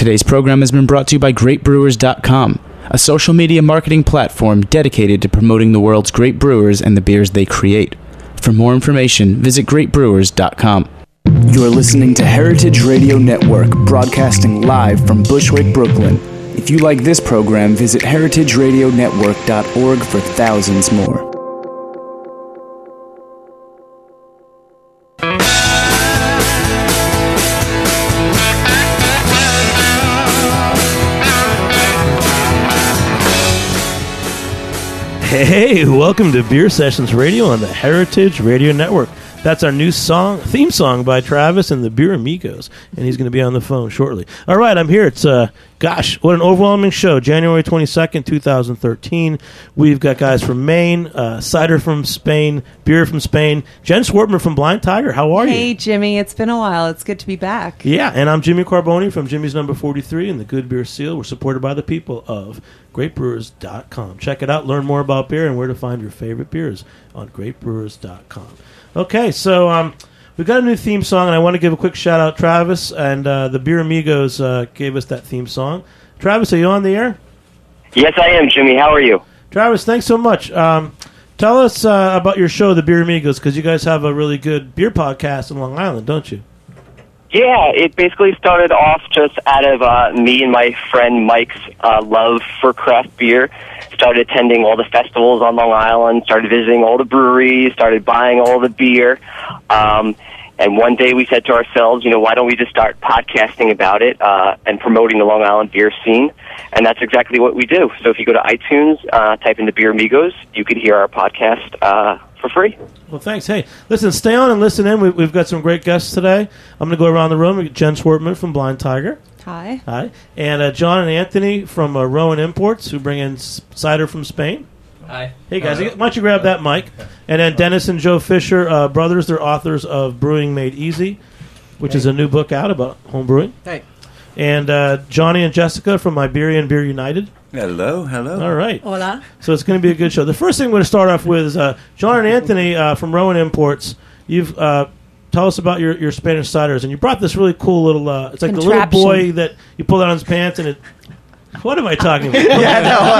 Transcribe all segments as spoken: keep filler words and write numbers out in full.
Today's program has been brought to you by great brewers dot com, a social media marketing platform dedicated to promoting the world's great brewers and the beers they create. For more information, visit great brewers dot com. You're listening to Heritage Radio Network, broadcasting live from Bushwick, Brooklyn. If you like this program, visit heritage radio network dot org for thousands more. Hey, welcome to Beer Sessions Radio on the Heritage Radio Network. That's our new song, theme song by Travis and the Beer Amigos, and he's going to be on the phone shortly. All right, I'm here. It's, uh, gosh, what an overwhelming show. January twenty-second, twenty thirteen. We've got guys from Maine, uh, cider from Spain, beer from Spain. Jen Swartman from Blind Tiger. How are you? Hey, Jimmy. It's been a while. It's good to be back. Yeah, and I'm Jimmy Carboni from Jimmy's Number forty-three and the Good Beer Seal. We're supported by the people of great brewers dot com. Check it out. Learn more about beer and where to find your favorite beers on great brewers dot com. Okay, so um, we've got a new theme song, and I want to give a quick shout-out. Travis and uh, the Beer Amigos uh, gave us that theme song. Travis, are you on the air? Yes, I am, Jimmy. How are you? Travis, thanks so much. Um, tell us uh, about your show, the Beer Amigos, because you guys have a really good beer podcast in Long Island, don't you? Yeah, it basically started off just out of uh, me and my friend Mike's uh, love for craft beer. Started attending all the festivals on Long Island, started visiting all the breweries, started buying all the beer. Um, and one day we said to ourselves, you know, why don't we just start podcasting about it uh, and promoting the Long Island beer scene? And that's exactly what we do. So if you go to iTunes, uh, type in the Beer Amigos, you could hear our podcast uh, for free. Well, thanks. Hey, listen, stay on and listen in. We, we've got some great guests today. I'm going to go around the room. We got Jen Swartman from Blind Tiger. Hi. Hi. And uh, John and Anthony from uh, Rowan Imports, who bring in s- cider from Spain. Hi. Hey, guys, why don't you grab that mic? And then Dennis and Joe Fisher, uh, brothers. They're authors of Brewing Made Easy, which hey. is a new book out about home brewing. Hey. And uh, Johnny and Jessica from Iberian Beer United. Hello, hello. All right. Hola. So it's going to be a good show. The first thing we're going to start off with is uh, John and Anthony uh, from Rowan Imports. You've uh, tell us about your, your Spanish ciders, and you brought this really cool little. Uh, it's like the little boy that you pull out on his pants, and it. What am I talking about? yeah,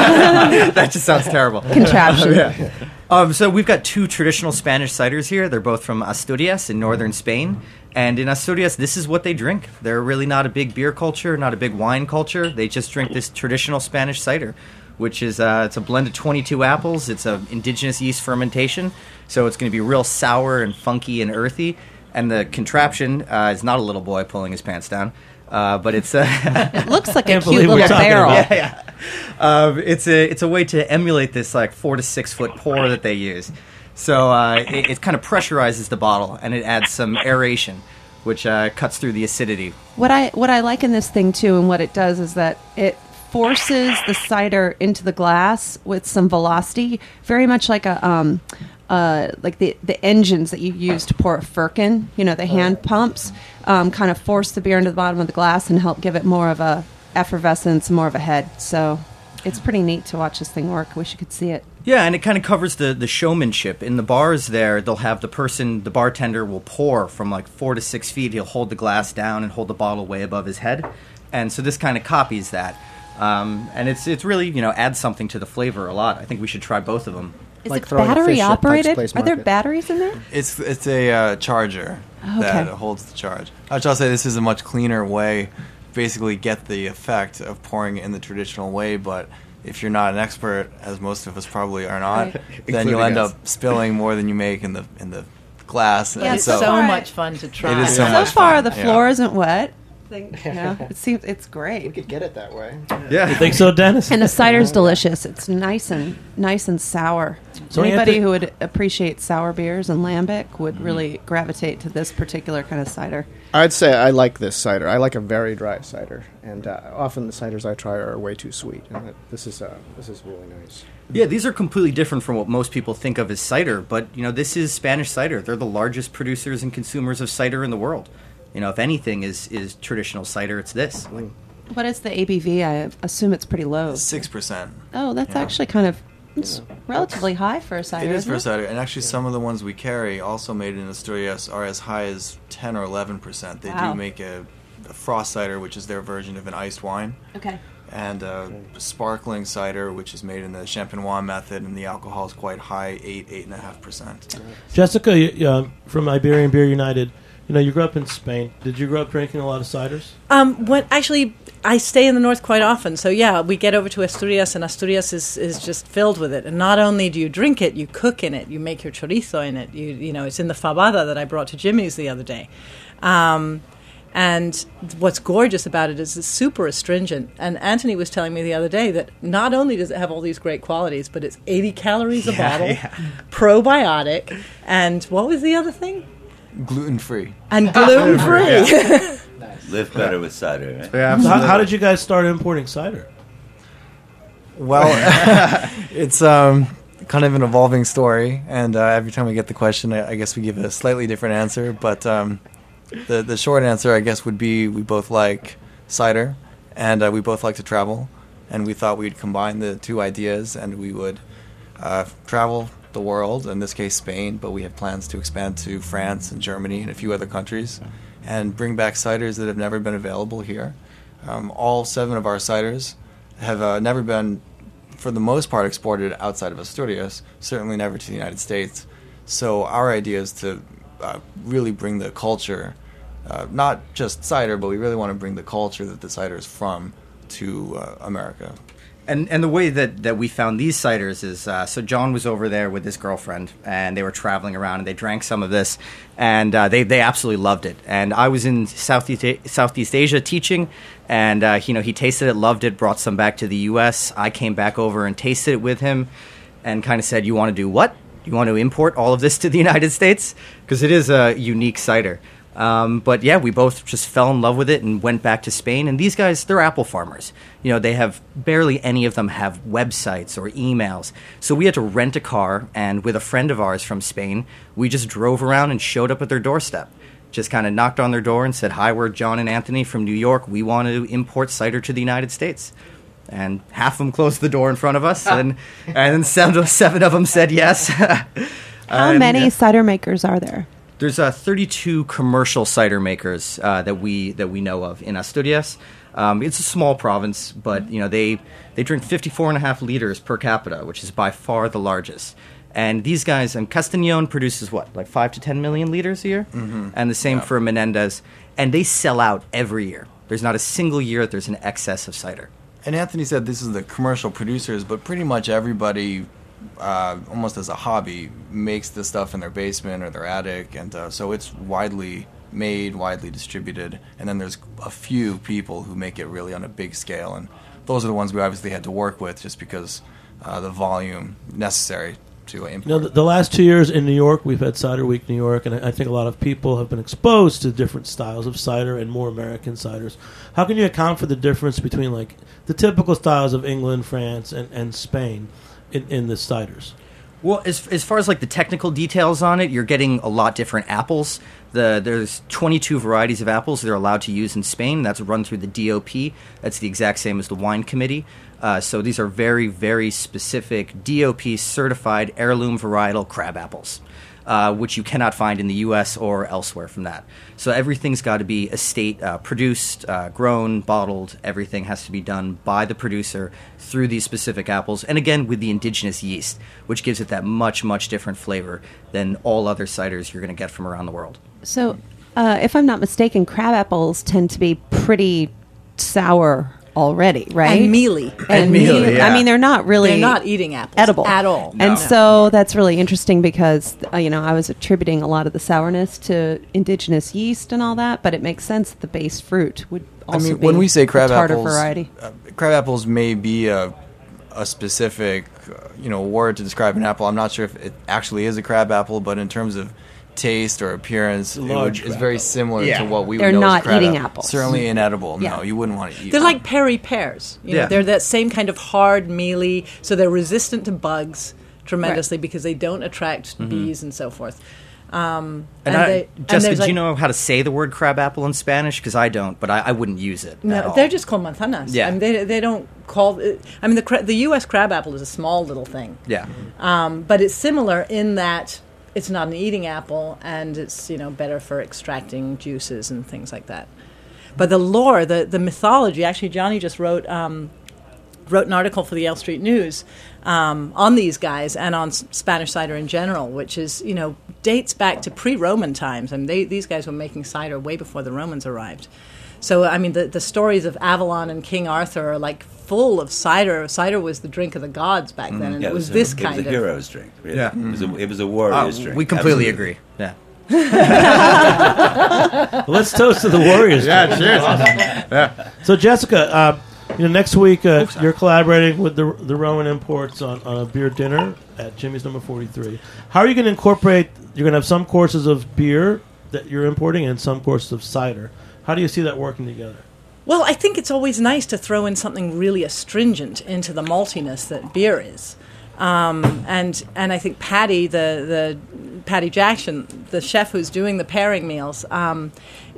no, that just sounds terrible. Contraption. yeah. Um, so we've got two traditional Spanish ciders here. They're both from Asturias in northern Spain. And in Asturias, this is what they drink. They're really not a big beer culture, not a big wine culture. They just drink this traditional Spanish cider, which is uh, it's a blend of twenty-two apples. It's an indigenous yeast fermentation, so it's going to be real sour and funky and earthy. And the contraption uh, is not a little boy pulling his pants down, uh, but it's uh, it looks like a Can't cute believe we're little talking barrel. about- yeah, yeah. Um, it's a it's a way to emulate this like four to six foot pour that they use. So uh, it, it kind of pressurizes the bottle and it adds some aeration, which uh, cuts through the acidity. What I what I like in this thing too, and what it does is that it forces the cider into the glass with some velocity, very much like a um, uh, like the the engines that you use to pour a firkin. You know, the hand pumps um, kind of force the beer into the bottom of the glass and help give it more of a effervescence, more of a head. So it's pretty neat to watch this thing work. Wish you could see it. Yeah, and it kind of covers the, the showmanship. In the bars there, they'll have the person, the bartender will pour from like four to six feet. He'll hold the glass down and hold the bottle way above his head. And so this kind of copies that. Um, and it's it's really, you know, adds something to the flavor a lot. I think we should try both of them. Is Like it throwing a battery fish at Pike's operated? Place Are there Market. batteries in there? It's it's a uh, charger Okay. that holds the charge. I shall say this is a much cleaner way, basically get the effect of pouring it in the traditional way, but if you're not an expert, as most of us probably are not, Right. then Including you'll end us. up spilling more than you make in the in the glass. Yeah, and so so far- much fun to try. It is so So much far, fun, the yeah. floor isn't wet. Think, you know, it seems it's We great. could get it that way. Yeah. You think so, Dennis? And the cider's delicious. It's nice and nice and sour. So Anybody Anthony- who would appreciate sour beers and lambic would Mm-hmm. really gravitate to this particular kind of cider. I'd say I like this cider. I like a very dry cider, and uh, often the ciders I try are way too sweet. And it- this is uh, this is really nice. Yeah, these are completely different from what most people think of as cider, but you know, this is Spanish cider. They're the largest producers and consumers of cider in the world. You know, if anything is, is traditional cider, it's this. Like, What is the A B V? I assume it's pretty low. Six percent. Oh, that's Yeah. actually kind of it's relatively high for a cider. It is isn't for cider, and actually some of the ones we carry, also made in Asturias, are as high as ten or eleven percent. They Wow. do make a a frost cider, which is their version of an iced wine, Okay. and uh, sparkling cider, which is made in the Champenois method, and the alcohol is quite high, eight, eight and a half percent. Jessica, you, uh, from Iberian Beer United, you know, you grew up in Spain. Did you grow up drinking a lot of ciders? Um, when actually, I stay in the north quite often. So yeah, we get over to Asturias, and Asturias is, is just filled with it. And not only do you drink it, you cook in it. You make your chorizo in it. You you know, it's in the fabada that I brought to Jimmy's the other day. Um, and what's gorgeous about it is it's super astringent. And Anthony was telling me the other day that not only does it have all these great qualities, but it's eighty calories a Yeah, bottle, yeah. probiotic, and what was the other thing? Gluten-free. And gluten-free. Live better with cider, right? Yeah, How, how did you guys start importing cider? Well, it's um, kind of an evolving story, and uh, every time we get the question, I, I guess we give a slightly different answer. But um, the the short answer, I guess, would be we both like cider, and uh, we both like to travel, and we thought we'd combine the two ideas, and we would uh, travel the world, in this case Spain, but we have plans to expand to France and Germany and a few other countries, and bring back ciders that have never been available here. Um, all seven of our ciders have uh, never been, for the most part, exported outside of Asturias, certainly never to the United States. So our idea is to uh, really bring the culture, uh, not just cider, but we really want to bring the culture that the cider is from to uh, America. And and the way that, that we found these ciders is, uh, so John was over there with his girlfriend, and they were traveling around, and they drank some of this, and uh, they, they absolutely loved it. And I was in Southeast, Southeast Asia teaching, and uh, you know, he tasted it, loved it, brought some back to the U S. I came back over and tasted it with him, and kind of said, you want to do what? You want to import all of this to the United States? Because it is a unique cider. Um, but yeah, we both just fell in love with it and went back to Spain. And these guys, they're apple farmers. You know, they have barely any of them have websites or emails. So we had to rent a car, and with a friend of ours from Spain, we just drove around and showed up at their doorstep. Just kind of knocked on their door and said, hi, we're John and Anthony from New York. We want to import cider to the United States. And half of them closed the door in front of us, and and then seven, seven of them said yes. How And, many yeah. cider makers are there? There's uh, thirty-two commercial cider makers uh, that we that we know of in Asturias. Um, it's a small province, but you know they they drink fifty-four and a half liters per capita, which is by far the largest. And these guys, and Castañón produces what, like five to ten million liters a year, mm-hmm. and the same Yeah. for Menendez. And they sell out every year. There's not a single year that there's an excess of cider. And Anthony said this is the commercial producers, but pretty much everybody, uh, almost as a hobby, makes this stuff in their basement or their attic, and uh, so it's widely made, widely distributed. And then there's a few people who make it really on a big scale, and those are the ones we obviously had to work with just because uh, the volume necessary to uh, import. You know, the, the last two years in New York, we've had Cider Week New York, and I, I think a lot of people have been exposed to different styles of cider and more American ciders. How can you account for the difference between, like, the typical styles of England, France, and, and Spain in, in the ciders? Well, as as far as like the technical details on it, you're getting a lot different apples. The there's twenty-two varieties of apples they're allowed to use in Spain. That's run through the D O P. That's the exact same as the wine committee. Uh, so these are very, very specific D O P certified heirloom varietal crab apples, uh, which you cannot find in the U S or elsewhere from that. So everything's got to be estate uh, produced, uh, grown, bottled. Everything has to be done by the producer through these specific apples. And again, with the indigenous yeast, which gives it that much, much different flavor than all other ciders you're going to get from around the world. So, uh, if I'm not mistaken, crab apples tend to be pretty sour already, right? And mealy. And, And mealy, mealy. yeah. I mean, they're not really They're not eating apples edible at all. And No. so that's really interesting because uh, you know I was attributing a lot of the sourness to indigenous yeast and all that, but it makes sense that the base fruit would also I mean, be when we say crab a tartar apples, variety. Uh, crab apples may be a a specific, uh, you know, word to describe an apple. I'm not sure if it actually is a crab apple, but in terms of taste or appearance, it Large would, it's crab very apple. similar Yeah. to what we They're would know not as crab eating apple. apples. Certainly inedible. Yeah. No, you wouldn't want to eat They're them. like Perry pears. You know, Yeah. they're that same kind of hard, mealy, so they're resistant to bugs tremendously because they don't attract bees and so forth. Um, And, and I, they, and Jessica, there's do you like- know how to say the word crab apple in Spanish? Because I don't, but I, I wouldn't use it. at No, all. they're just called manzanas. Yeah. I mean, they they don't call. It, I mean, the cra- the U S crab apple is a small little thing, Yeah. um, but it's similar in that it's not an eating apple, and it's you know better for extracting juices and things like that. But the lore, the, the mythology, actually Johnny just wrote um, wrote an article for the Yale Street News um, on these guys and on S- Spanish cider in general, which is, you know, dates back to pre-Roman times. I mean, they, these guys were making cider way before the Romans arrived. So, I mean, the, the stories of Avalon and King Arthur are like full of cider. Cider was the drink of the gods back then, and Yeah, it was a- this it kind was a of... hero's drink. Really. Yeah. It was a, it was a Uh, warrior's drink. we completely Absolutely. agree. Yeah. Well, let's toast to the Warriors. Yeah, cheers. Yeah. So, Jessica, uh, you know, next week uh, you're collaborating with the the Roman Imports on, on a beer dinner at Jimmy's Number forty-three. How are you going to incorporate? You're going to have some courses of beer that you're importing and some courses of cider. How do you see that working together? Well, I think it's always nice to throw in something really astringent into the maltiness that beer is. Um, and and I think Patty, the, the Patty Jackson, the chef who's doing the pairing meals, um,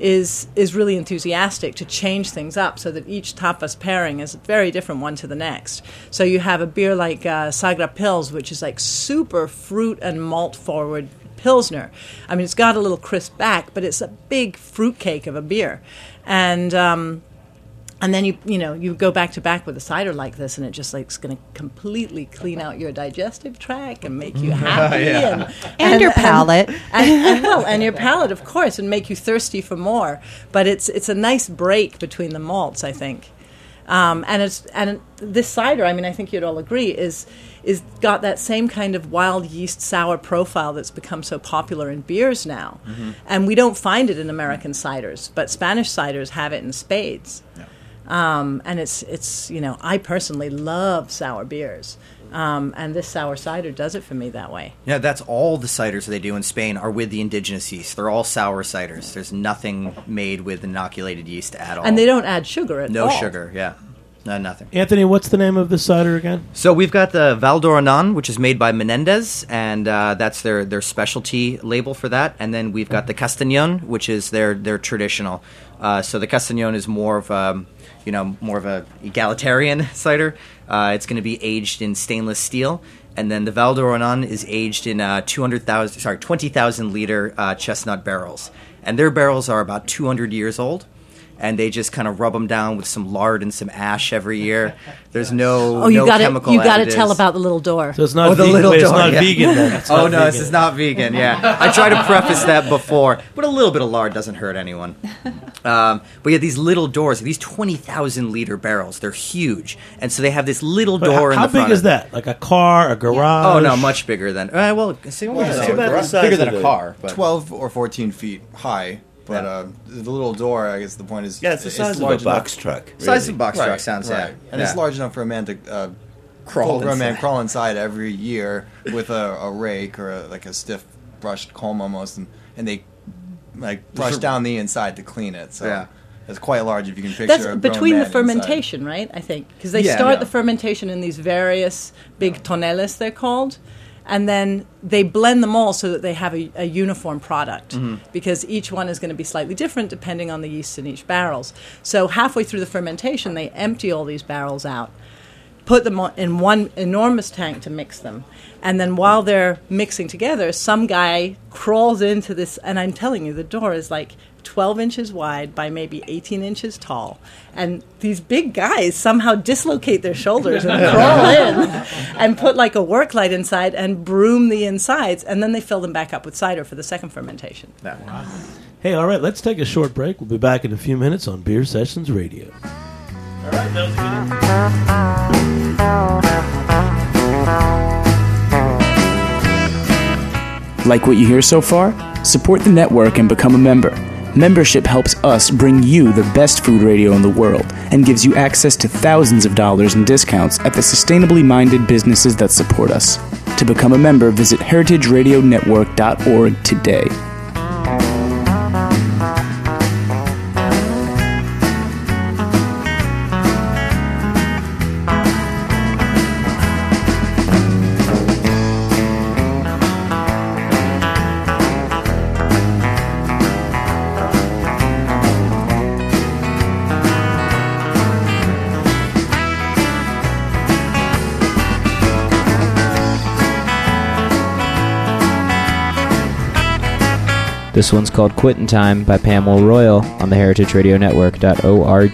is is really enthusiastic to change things up so that each tapas pairing is a very different one to the next. So you have a beer like uh, Sagra Pils, which is like super fruit and malt forward Pilsner. I mean, it's got a little crisp back, but it's a big fruitcake of a beer. And... Um, And then you you know you go back to back with a cider like this, and it just like is going to completely clean out your digestive tract and make you happy, Yeah. and, And your palate. and, and, and, well, and your palate, of course, and make you thirsty for more. But it's it's a nice break between the malts, I think. Um, and it's and this cider, I mean, I think you'd all agree, is is got that same kind of wild yeast sour profile that's become so popular in beers now. Mm-hmm. And we don't find it in American ciders, but Spanish ciders have it in spades. Yeah. Um, and it's, it's you know, I personally love sour beers. Um, and this sour cider does it for me that way. Yeah, that's all the ciders they do in Spain are with the indigenous yeast. They're all sour ciders. There's nothing made with inoculated yeast at all. And they don't add sugar at no all. sugar, yeah. No, nothing. Anthony, what's the name of the cider again? So we've got the Valdoronan, which is made by Menendez, and uh, that's their, their specialty label for that. And then we've got the Castañón, which is their their traditional. Uh, so the Castañón is more of a, you know, more of a egalitarian cider. Uh, it's going to be aged in stainless steel, and then the Valdoronan is aged in uh, two hundred thousand, sorry, twenty thousand liter uh, chestnut barrels, and their barrels are about two hundred years old. And they just kind of rub them down with some lard and some ash every year. There's no Oh, you no got chemical to you got to additives. tell about the little door. So it's not Oh, the vegan. little Wait, it's door, not yeah. vegan then. It's Oh not no, this vegan. is not vegan. Yeah, I try to preface that before, but a little bit of lard doesn't hurt anyone. Um, but yeah, these little doors, these twenty thousand liter barrels, they're huge, and so they have this little But door how, in how the front. big is of- that? Like a car, a garage? Oh no, much bigger than. Uh, well, see, what Well, is no, it? about the size bigger than of a the- car, but- twelve or fourteen feet high. But Yeah. uh, the little door, I guess the point is, Yeah, it's the size of a large box enough- truck. Size really. of a box right, truck sounds right. yeah, and yeah. it's large enough for a man to uh, Crawl for a man inside. crawl inside every year with a, a rake or a, like a stiff brushed comb almost, and, and they like brush a- down the inside to clean it. So Yeah. it's quite large if you can picture. That's a grown between man the inside. fermentation, right? I think because they Yeah, start yeah. the fermentation in these various big toneles, they're called, and then they blend them all so that they have a, a uniform product. Mm-hmm. Because each one is going to be slightly different depending on the yeast in each barrels. So halfway through the fermentation, they empty all these barrels out, put them on- in one enormous tank to mix them. And then while they're mixing together, some guy crawls into this, and I'm telling you, the door is like twelve inches wide by maybe eighteen inches tall. And these big guys somehow dislocate their shoulders and crawl in and put like a work light inside and broom the insides. And then they fill them back up with cider for the second fermentation. Hey, all right, let's take a short break. We'll be back in a few minutes on Beer Sessions Radio. All right, that was a good Like what you hear so far? Support the network and become a member. Membership helps us bring you the best food radio in the world and gives you access to thousands of dollars in discounts at the sustainably minded businesses that support us. To become a member, visit heritage radio network dot org today. This one's called Quittin' Time by Pamela Royal on the heritage radio network dot org.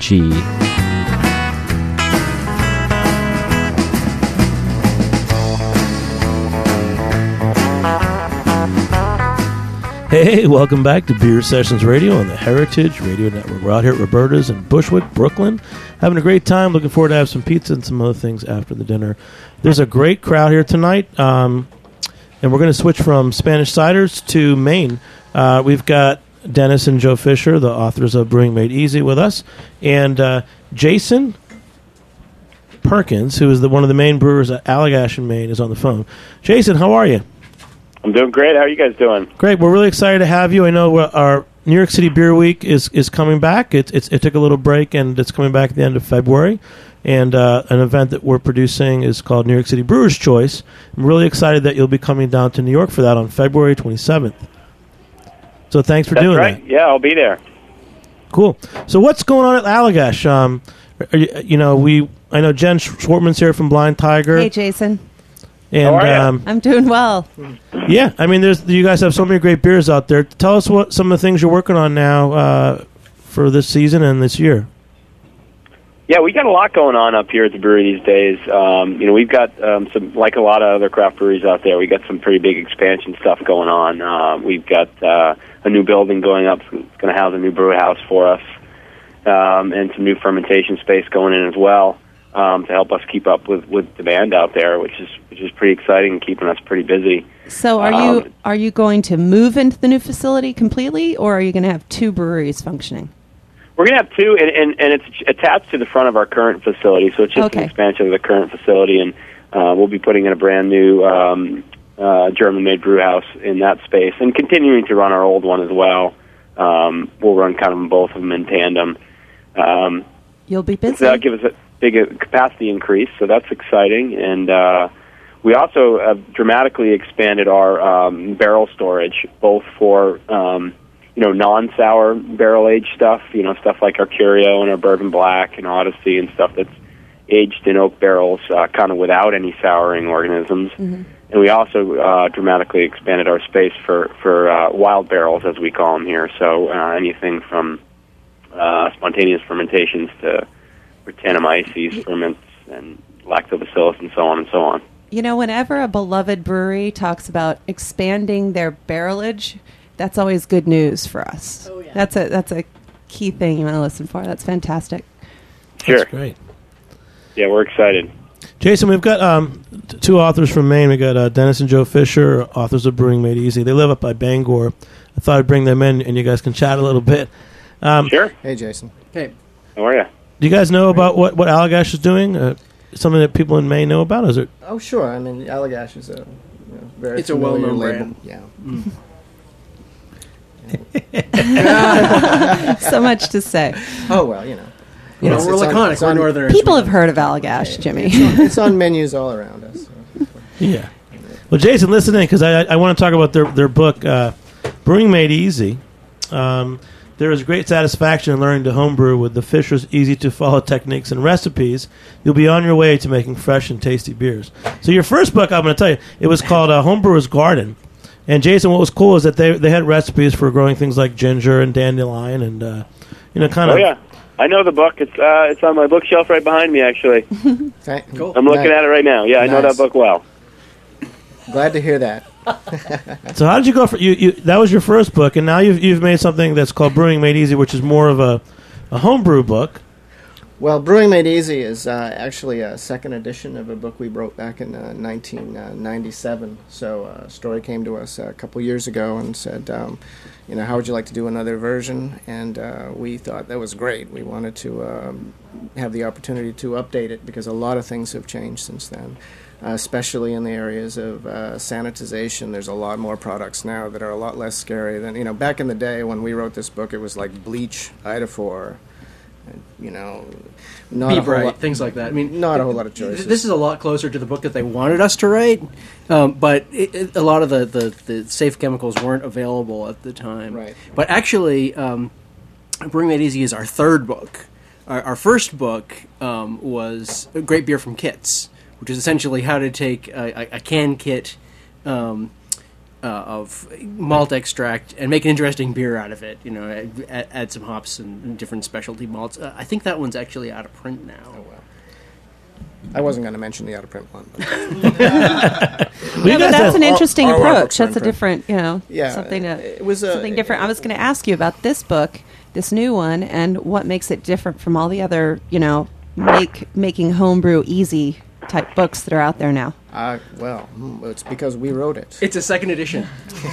Hey, welcome back to Beer Sessions Radio on the Heritage Radio Network. We're out here at Roberta's in Bushwick, Brooklyn, having a great time. Looking forward to have some pizza and some other things after the dinner. There's a great crowd here tonight, um, and we're going to switch from Spanish ciders to Maine. Uh, we've got Dennis and Joe Fisher, the authors of Brewing Made Easy, with us, and uh, Jason Perkins, who is the, one of the main brewers at Allagash in Maine, is on the phone. Jason, how are you? I'm doing great. How are you guys doing? Great. We're really excited to have you. I know our New York City Beer Week is, is coming back. It, it's, it took a little break, and it's coming back at the end of February. And uh, an event that we're producing is called New York City Brewers' Choice. I'm really excited that you'll be coming down to New York for that on February twenty-seventh. So thanks for That's doing right. that. Yeah, I'll be there. Cool. So what's going on at Allagash? Um, are you, you know, we I know Jen Schwartman's here from Blind Tiger. Hey, Jason. And, How are you? um, I'm doing well. Yeah, I mean, there's you guys have so many great beers out there. Tell us what some of the things you're working on now uh, for this season and this year. Yeah, we got a lot going on up here at the brewery these days. Um, you know, we've got um, some, like a lot of other craft breweries out there, we got some pretty big expansion stuff going on. Uh, we've got uh, a new building going up. It's going to house a new brew house for us, um, and some new fermentation space going in as well. Um, to help us keep up with, with demand out there, which is which is pretty exciting and keeping us pretty busy. So, are Um, you are you going to move into the new facility completely, or are you going to have two breweries functioning? We're going to have two, and, and, and it's attached to the front of our current facility, so it's just Okay. an expansion of the current facility, and uh, we'll be putting in a brand new um, uh, German-made brew house in that space, and continuing to run our old one as well. Um, we'll run kind of both of them in tandem. Um, You'll be busy. So that'll give us a big uh, capacity increase, so that's exciting. And uh, we also have dramatically expanded our um, barrel storage, both for um, you know non-sour barrel-aged stuff, you know stuff like our Curio and our Bourbon Black and Odyssey and stuff that's aged in oak barrels, uh, kind of without any souring organisms. Mm-hmm. And we also uh, dramatically expanded our space for for uh, wild barrels, as we call them here. So uh, anything from uh, spontaneous fermentations to Brettanomyces ferments and lactobacillus and so on and so on. You know, whenever a beloved brewery talks about expanding their barrelage, that's always good news for us. Oh, yeah. That's a that's a key thing you want to listen for. That's fantastic. Sure. That's great. Yeah, we're excited. Jason, we've got um, t- two authors from Maine. We've got uh, Dennis and Joe Fisher, authors of Brewing Made Easy. They live up by Bangor. I thought I'd bring them in, and you guys can chat a little bit. Um, Sure. Hey, Jason. Hey. How are you? Do you guys know about what, what Allagash is doing? Uh, something that people in Maine know about? Is it? Oh, sure. I mean, Allagash is a you know, very It's a familiar well-known label. brand. Yeah. So much to say. Oh, well, you know. You know, It's- we're it's on- laconic. it's We're on- northern. People have heard of Allagash, Jimmy. It's on, it's on menus all around us. So. Yeah. Well, Jason, listen in, because I, I want to talk about their, their book, uh, Brewing Made Easy. Um, there is great satisfaction in learning to homebrew with the Fisher's easy-to-follow techniques and recipes. You'll be on your way to making fresh and tasty beers. So your first book, I'm going to tell you, it was called uh, Homebrewer's Garden. And, Jason, what was cool is that they they had recipes for growing things like ginger and dandelion and, uh, you know, kind Oh of... yeah, I know the book. It's uh, it's on my bookshelf right behind me. Actually, Thank- Cool. I'm looking Nice. at it right now. Yeah, I know Nice. that book well. Glad to hear that. So how did you go for... You, you, that was your first book, and now you've, you've made something that's called Brewing Made Easy, which is more of a, a homebrew book. Well, Brewing Made Easy is uh, actually a second edition of a book we wrote back in uh, nineteen ninety-seven. So uh, Story came to us a couple years ago and said, um, you know, how would you like to do another version? And uh, we thought that was great. We wanted to um, have the opportunity to update it because a lot of things have changed since then, uh, especially in the areas of uh, sanitization. There's a lot more products now that are a lot less scary than, you know, back in the day when we wrote this book, it was like bleach, Iodophor, you know, not Be a whole bright, lot, things like that. I mean, not a whole lot of choices. This is a lot closer to the book that they wanted us to write, um, but it, it, a lot of the, the, the safe chemicals weren't available at the time. Right. But actually, um, Brewing Made Easy is our third book. Our, our first book um, was Great Beer from Kits, which is essentially how to take a, a, a can kit, um, uh, of malt extract and make an interesting beer out of it. You know, add, add some hops and different specialty malts. Uh, I think that one's actually out of print now. Oh, well. I wasn't going to mention the out of print one. But yeah, but that's an interesting our, approach. our that's a different, you know, yeah, something to, it was a, something different. I was going to ask you about this book, this new one, and what makes it different from all the other, you know, make making homebrew easy type books that are out there now. Uh, well, it's because we wrote it. It's a second edition.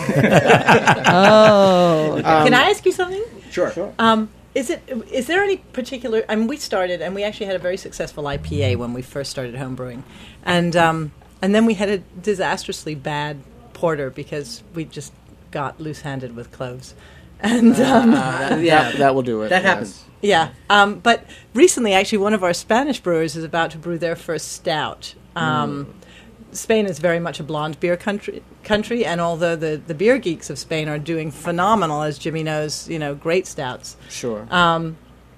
Oh, um, can I ask you something? Sure. Sure. Um, Is it? Is there any particular? I mean, we started, and we actually had a very successful I P A when we first started homebrewing, and um, and then we had a disastrously bad porter because we just got loose-handed with cloves, and um, uh, that, yeah, that, that will do it. That yes. happens. Yeah, um, but recently, actually, one of our Spanish brewers is about to brew their first stout. Um, mm. Spain is very much a blonde beer country, country, and although the, the beer geeks of Spain are doing phenomenal, as Jimmy knows, you know, great stouts. Sure. Um,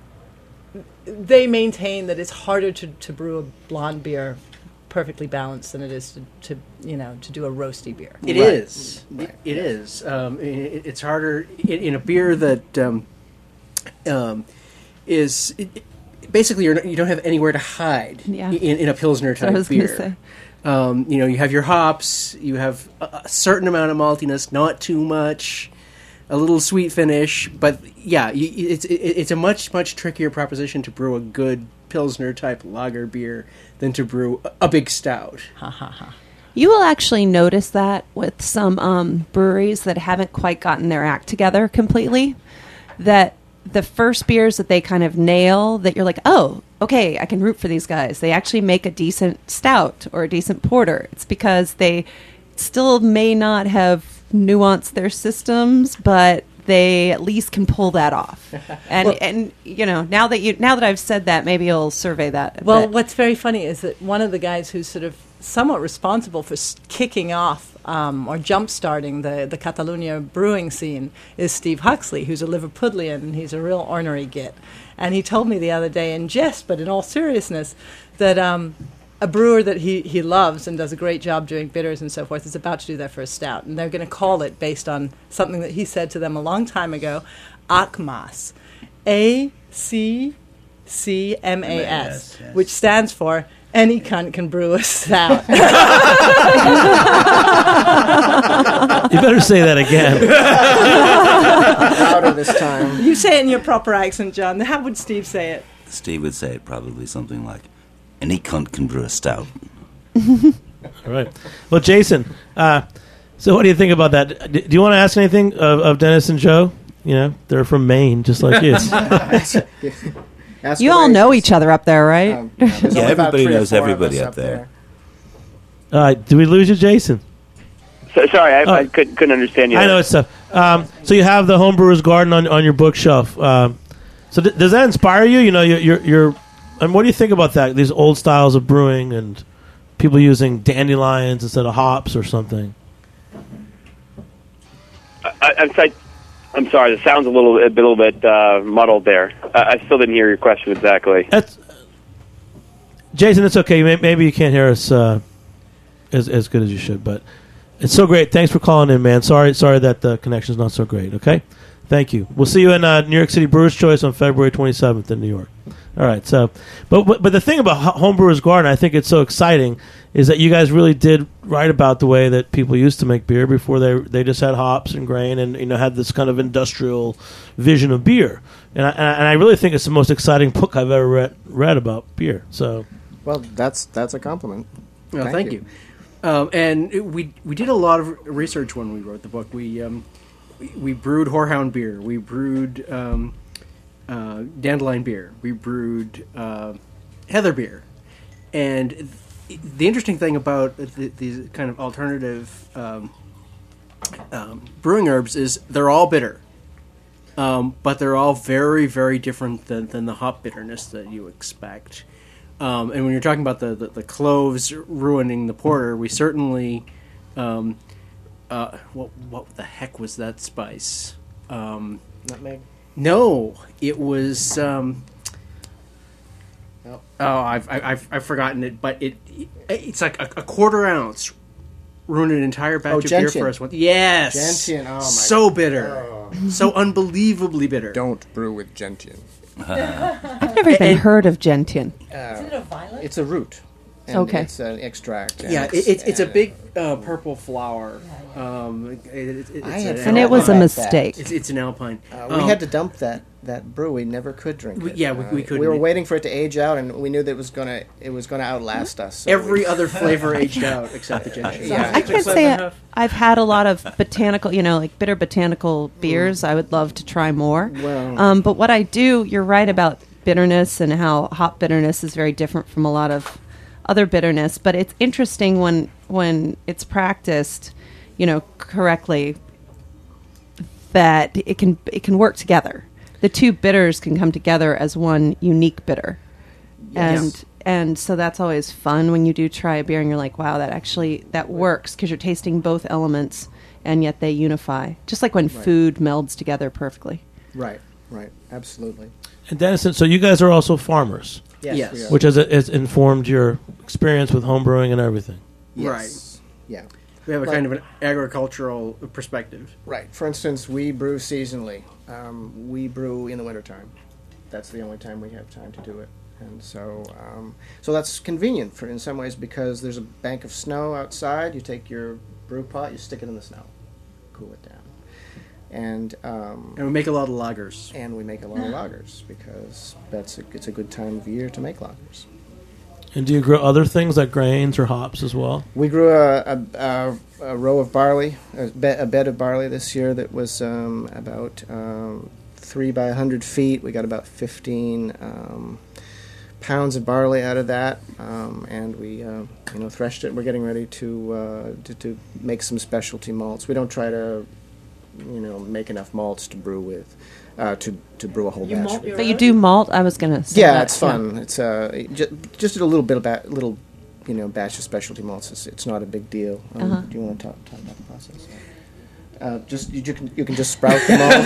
they maintain that it's harder to, to brew a blonde beer perfectly balanced than it is to, to you know to do a roasty beer. It right. is. Right. It, it is. Um, it, it's harder in, in a beer that um, um, is it, basically you're not, you don't have anywhere to hide. Yeah. in, in a Pilsner type I was beer. Say. Um, you know, you have your hops, you have a, a certain amount of maltiness, not too much, a little sweet finish, but yeah, you, it's it, it's a much much trickier proposition to brew a good Pilsner type lager beer than to brew a, a big stout. Ha ha ha. You will actually notice that with some um, breweries that haven't quite gotten their act together completely, that the first beers that they kind of nail, that you're like, oh, okay, I can root for these guys. They actually make a decent stout or a decent porter. It's because they still may not have nuanced their systems, but they at least can pull that off. And well, and you know, now that you now that I've said that, maybe you'll survey that a well, bit. What's very funny is that one of the guys who's sort of somewhat responsible for s- kicking off um, or jump-starting the, the Catalonia brewing scene is Steve Huxley, who's a Liverpudlian, and he's a real ornery git. And he told me the other day in jest, but in all seriousness, that um, a brewer that he, he loves and does a great job doing bitters and so forth is about to do their first stout. And they're going to call it, based on something that he said to them a long time ago, A C M A S. A C C M A S, yes. Which stands for Any Cunt Can Brew a Stout. You better say that again. Louder this time. You say it in your proper accent, John. How would Steve say it? Steve would say it probably something like, any cunt can brew a stout. All right. Well, Jason, uh, so what do you think about that? Do you want to ask anything of, of Dennis and Joe? You know, they're from Maine, just like you. You all know each other up there, right? Um, yeah, everybody knows everybody up, up there. there. All right. Did we lose you, Jason? So, sorry, I, oh. I could, couldn't understand you. I know it's tough. Um, so you have the Homebrewers Garden on, on your bookshelf. Um, so th- does that inspire you? You know, you're, you're, you're I mean, what do you think about that? These old styles of brewing and people using dandelions instead of hops or something. I, I'm sorry. I'm sorry. The sound's a little, a little bit uh, muddled there. I, I still didn't hear your question exactly. That's, Jason, it's okay. Maybe you can't hear us uh, as as good as you should, but it's so great. Thanks for calling in, man. Sorry, sorry that the connection's not so great. Okay, thank you. We'll see you in uh, New York City Brewers Choice on February twenty-seventh in New York. All right. So, but but, but the thing about Homebrewers Garden, I think it's so exciting, is that you guys really did write about the way that people used to make beer before they they just had hops and grain and you know had this kind of industrial vision of beer. And I, and I really think it's the most exciting book I've ever read read about beer. So, well, that's that's a compliment. Well, thank, thank you. you. Um, and it, we we did a lot of research when we wrote the book. We um, we, we brewed Whorehound beer. We brewed um, uh, Dandelion beer. We brewed uh, Heather beer. And th- the interesting thing about the, these kind of alternative um, um, brewing herbs is they're all bitter. Um, but they're all very, very different than, than the hop bitterness that you expect. Um, and when you're talking about the, the, the cloves ruining the porter, we certainly... Um, uh, what what the heck was that spice? Um, Nutmeg? No, it was... Um, oh, oh, I've, I've, I've forgotten it, but it, it it's like a, a quarter ounce ruined an entire batch Oh, of beer gentian. for us. One- yes, Gentian, oh my so bitter, so unbelievably bitter. Don't brew with gentian. I've never even And- heard of gentian. Uh, It's a root. And Okay. It's an extract. and Yeah, it's- it, it's it's a and- big uh, purple flower. Um, it, it, it's I had an And it was a Alpine. mistake. It's, it's an alpine. Uh, we Um, had to dump that, that brew. We never could drink We- it. yeah, we- Uh, we couldn't. We were waiting for it to age out, and we knew that it was gonna it was gonna outlast us. so every we- other flavor aged out except the gentian. Yeah. I can't say I- I've had a lot of botanical, you know, like bitter botanical beers. I would love to try more. Well- um, but what I do, you're right about bitterness and how hop bitterness is very different from a lot of other bitterness. But it's interesting when when it's practiced, you know, correctly, that it can it can work together. The two bitters can come together as one unique bitter, Yes. and and so that's always fun when you do try a beer and you're like, wow, that actually that works because you're tasting both elements and yet they unify, just like when Right. food melds together perfectly. Right, right, absolutely. And Dennis, so you guys are also farmers, Yes, Yes. we are. which has, has informed your experience with homebrewing and everything. Yes. Yeah. We have a Like- kind of an agricultural perspective. Right. For instance, we brew seasonally. Um, we brew in the wintertime. That's the only time we have time to do it. And so, um, so that's convenient for in some ways because there's a bank of snow outside. You take your brew pot, you stick it in the snow, cool it down, and um, And we make a lot of lagers. and we make a lot of lagers because that's a, it's a good time of year to make lagers. And do you grow other things like grains or hops as well? We grew a, a, a, a row of barley, a bed, a bed of barley this year that was um, about um, three by a hundred feet. We got about fifteen um, pounds of barley out of that, um, and we uh, you know threshed it. We're getting ready to, uh, to to make some specialty malts. We don't try to you know make enough malts to brew with. Uh, to to brew a whole You batch. malt your But you do malt. I was gonna say Yeah, that, it's fun. It's uh, just, just a little bit of ba- little, you know, batch of specialty malts. It's, it's not a big deal. Um, Uh-huh. Do you want to talk, talk about the process? Uh, just you, you can you can just sprout the malts,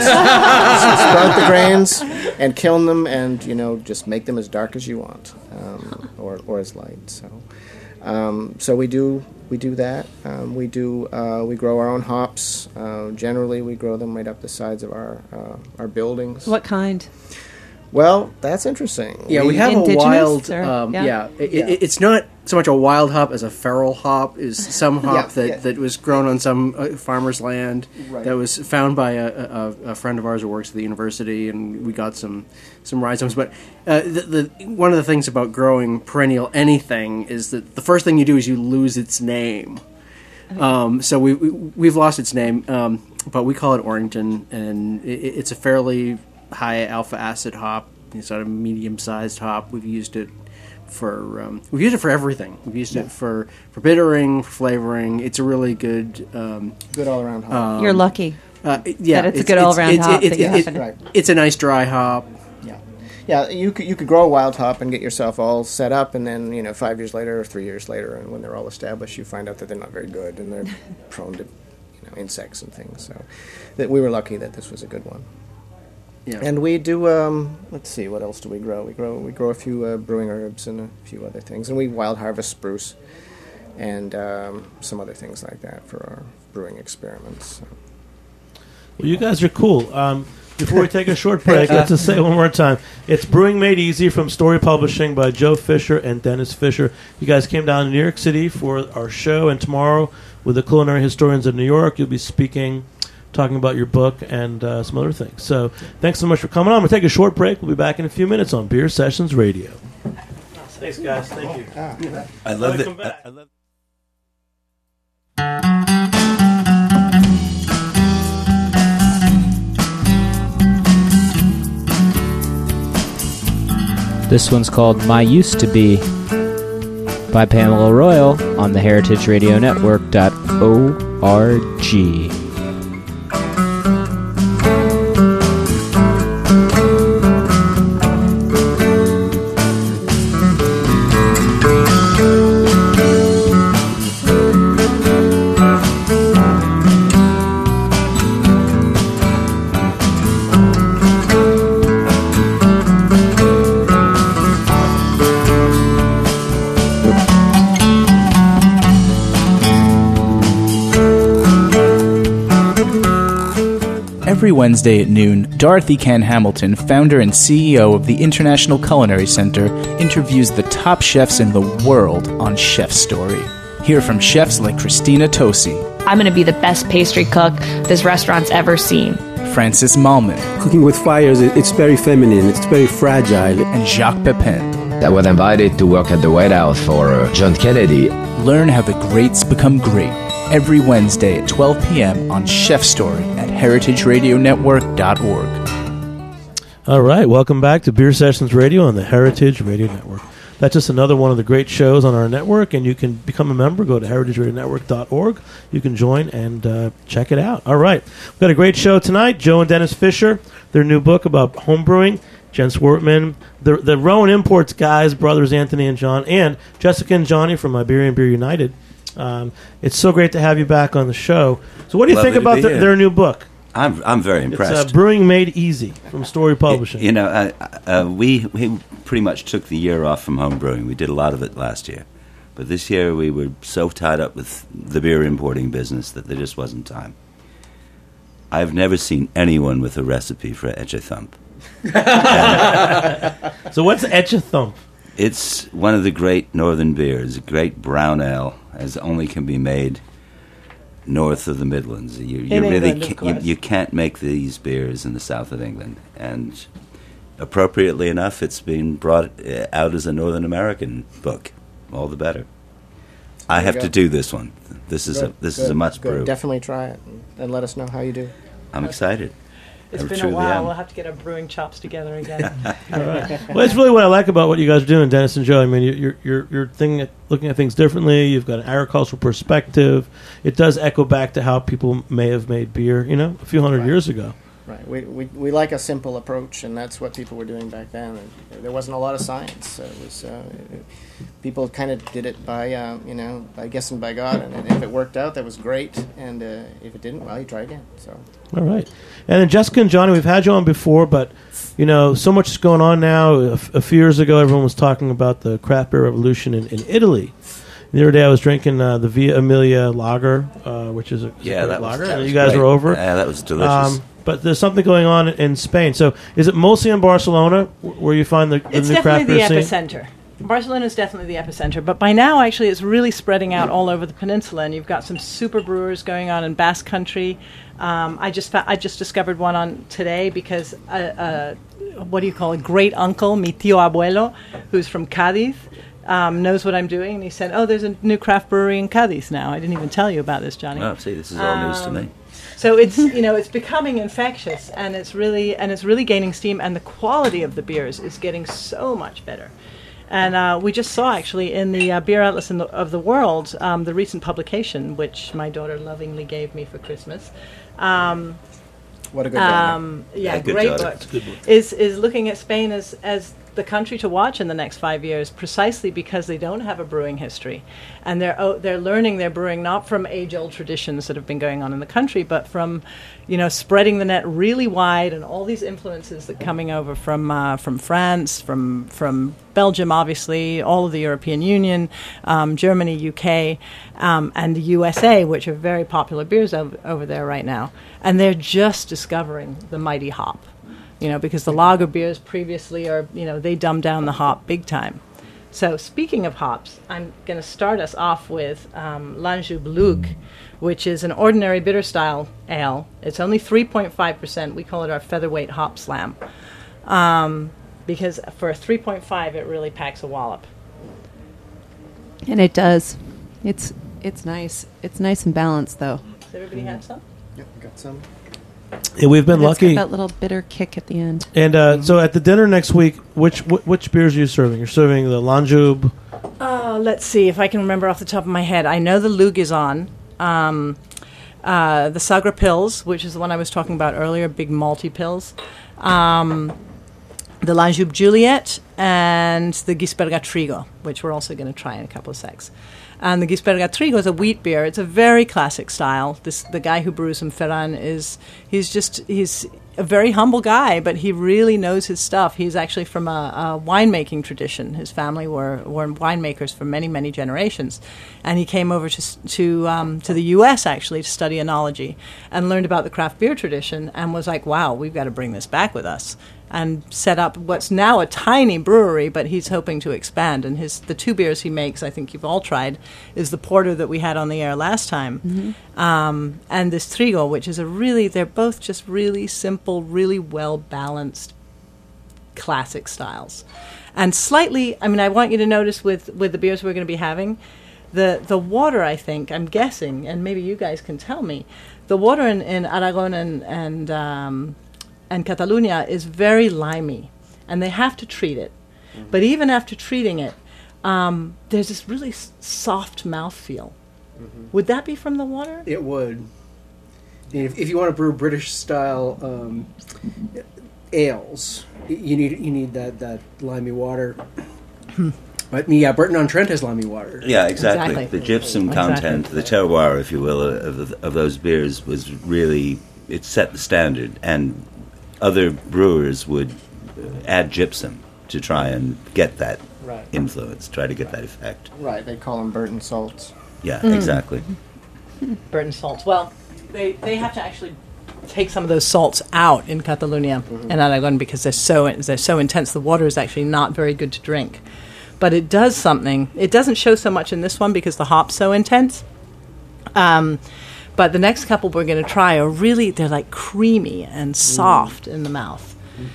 sprout the grains, and kiln them, and you know just make them as dark as you want, um, or or as light. So, um, so we do we do that. Um, we do uh, we grow our own hops. Uh, generally, we grow them right up the sides of our uh, our buildings. What kind? Well, that's interesting. Yeah, we have Indigenous, a wild. or- Um, yeah. yeah, It, Yeah. It, it's not so much a wild hop as a feral hop. Is some hop Yeah, that, yeah. that was grown on some uh, farmer's land Right. that was found by a, a, a friend of ours who works at the university, and we got some some rhizomes. But uh, the, the one of the things about growing perennial anything is that the first thing you do is you lose its name. Um, so we, we we've lost its name, um, but we call it Orrington, and it, it's a fairly high alpha acid hop. It's sort of medium sized hop. We've used it for um, we've used it for everything. We've used it for, for bittering, for flavoring. It's a really good um, Good all around hop. um, You're lucky. Uh, yeah, That it's a good all-around hop that you it's, happen- Right. it's a nice dry hop. Yeah, yeah. You could you could grow a wild hop and get yourself all set up, and then you know five years later or three years later, and when they're all established, you find out that they're not very good and they're prone to you know insects and things. So that we were lucky that this was a good one. Yeah. And we do. Um, let's see, what else do we grow? We grow we grow a few uh, brewing herbs and a few other things, and we wild harvest spruce and um, some other things like that for our brewing experiments. So. Well, you guys are cool. Um, before we take a short break, let's just say it one more time. It's Brewing Made Easy from Story Publishing by Joe Fisher and Dennis Fisher. You guys came down to New York City for our show, and tomorrow with the Culinary Historians of New York, you'll be speaking, talking about your book and uh, some other things. So thanks so much for coming on. We'll take a short break. We'll be back in a few minutes on Beer Sessions Radio. Thanks, guys. Thank you. I love Welcome it. back. I, I love This one's called My Used to Be by Pamela Royal on the heritage radio network dot org. Every Wednesday at noon, Dorothy Can Hamilton, founder and C E O of the International Culinary Center, interviews the top chefs in the world on Chef Story. Hear from chefs like Christina Tosi, I'm going to be the best pastry cook this restaurant's ever seen. Francis Malman, Cooking with fires, it- it's very feminine, it's very fragile. and Jacques Pepin. I was invited to work at the White House for uh, John Kennedy. Learn how the greats become great every Wednesday at twelve p.m. on Chef Story at heritage radio network dot org. All right, welcome back to Beer Sessions Radio on the Heritage Radio Network. That's just another one of the great shows on our network, and you can become a member. Go to heritage radio network dot org. You can join and uh, check it out. All right, we've got a great show tonight. Joe and Dennis Fisher, their new book about homebrewing. Jen Swartman, the the Rowan Imports guys, brothers Anthony and John, and Jessica and Johnny from Iberian Beer United. Um, it's so great to have you back on the show. So, what do you Lovely think to about be the, here. their new book? I'm I'm very It's impressed. uh, Brewing Made Easy from Story Publishing. You know, uh, uh, we we pretty much took the year off from home brewing. We did a lot of it last year, but this year we were so tied up with the beer importing business that there just wasn't time. I've never seen anyone with a recipe for Etch a Thump. So, what's Etch a Thump? It's one of the great northern beers, a great brown ale, as only can be made north of the Midlands. You, you In really England, of can't, you, course. you can't make these beers in the south of England, and appropriately enough, it's been brought uh, out as a Northern American book. All the better. I There you have go. to do this one. This is Good, a this good, is a must good. brew. Definitely try it and, and let us know how you do. I'm excited. It's I been a truly while. am. We'll have to get our brewing chops together again. All right. Well, that's really what I like about what you guys are doing, Dennis and Joe. I mean, you- you're you're you're thing at, looking at things differently. You've got an agricultural perspective. It does echo back to how people may have made beer, you know, a few hundred years ago. Right. We, we we like a simple approach, and that's what people were doing back then. And there wasn't a lot of science. So it was uh, it, people kind of did it by uh, you know by guessing by God, and if it worked out, that was great. And uh, if it didn't, well, you try again. So. All right. And then Jessica and Johnny, we've had you on before, but, you know, so much is going on now. A, f- a few years ago, everyone was talking about the craft beer revolution in, in Italy. The other day, I was drinking uh, the Via Emilia Lager, uh, which is a, is a Yeah, great that was- lager. that and was you guys great. were over. Yeah, that was delicious. but there's something going on in Spain. So is it mostly in Barcelona wh- where you find the, the It's new definitely craft the beer scene? epicenter. Barcelona is definitely the epicenter, but by now, actually, it's really spreading out all over the peninsula, and you've got some super brewers going on in Basque Country. Um, I just fa- I just discovered one on today because uh, uh, what do you call it? Great uncle, mi tío abuelo, who's from Cádiz, um, knows what I'm doing, and he said, "Oh, there's a new craft brewery in Cádiz now." I didn't even tell you about this, Johnny. Oh, see, this is all news to Um, me. So it's you know it's becoming infectious, and it's really and it's really gaining steam, and the quality of the beers is getting so much better. And uh, we just saw actually in the uh, Beer Atlas in the, of the World um, the recent publication, which my daughter lovingly gave me for Christmas. Um, What a good um, daughter. yeah, Yeah, good great daughter. book. It's a good book. Is is looking at Spain as as the country to watch in the next five years, precisely because they don't have a brewing history, and they're oh, they're learning their brewing not from age-old traditions that have been going on in the country, but from, you know, spreading the net really wide and all these influences that coming over from uh, from France, from from Belgium, obviously, all of the European Union, um, Germany, U K, um, and the U S A, which are very popular beers over, over there right now, and they're just discovering the mighty hop. You know, because the lager beers previously are, you know, they dumb down the hop big time. So speaking of hops, I'm going to start us off with um, L'Anjou Lug, which is an ordinary bitter style ale. It's only three point five percent. We call it our featherweight hop slam. Um, because for a three point five, it really packs a wallop. And it does. It's it's nice. It's nice and balanced, though. Does everybody have some? Yep, got some. Yeah, we've been And it's lucky. got that little bitter kick at the end. And uh, so at the dinner next week, which wh- which beers are you serving? You're serving the L'Anjou. Uh, let's see if I can remember off the top of my head. I know the Lug is on. Um, uh, the Sagra Pills, which is the one I was talking about earlier, big malty pills. Um, the L'Anjou Juliet and the Gisberga Trigo, which we're also going to try in a couple of secs. And the Gisberga Trigo is a wheat beer. It's a very classic style. This the guy who brews them, Ferran, is he's just he's a very humble guy, but he really knows his stuff. He's actually from a, a winemaking tradition. His family were, were winemakers for many, many generations. And he came over to s- to um, to the U S actually to study enology and learned about the craft beer tradition and was like, wow, we've got to bring this back with us. And set up what's now a tiny brewery, but he's hoping to expand. And his the two beers he makes, I think you've all tried, is the porter that we had on the air last time, Mhm. um, and this trigo, which is a really, they're both just really simple, really well-balanced classic styles. And slightly, I mean, I want you to notice with, with the beers we're going to be having, the, the water, I think, I'm guessing, and maybe you guys can tell me, the water in, in Aragon and... and um, and Catalonia is very limey, and they have to treat it. Mm-hmm. But even after treating it, um, there's this really s- soft mouthfeel. Mhm. Would that be from the water? It would. And If, if you want to brew British style um, ales, y- you need you need that, that limey water. But yeah, Burton on Trent has limey water. Yeah, exactly. Exactly. The gypsum Exactly. content, the terroir, if you will, of, of those beers was really, it set the standard. And other brewers would add gypsum to try and get that Right. influence, try to get that effect. Right, they call them Burton salts. Yeah, Mm. exactly. Burton salts. Well, they, they have to actually take some of those salts out in Catalonia Mm-hmm. and Aragon because they're so they're so intense. The water is actually not very good to drink. But it does something. It doesn't show so much in this one because the hop's so intense. Um, but the next couple we're going to try are really, they're like creamy and soft in the mouth.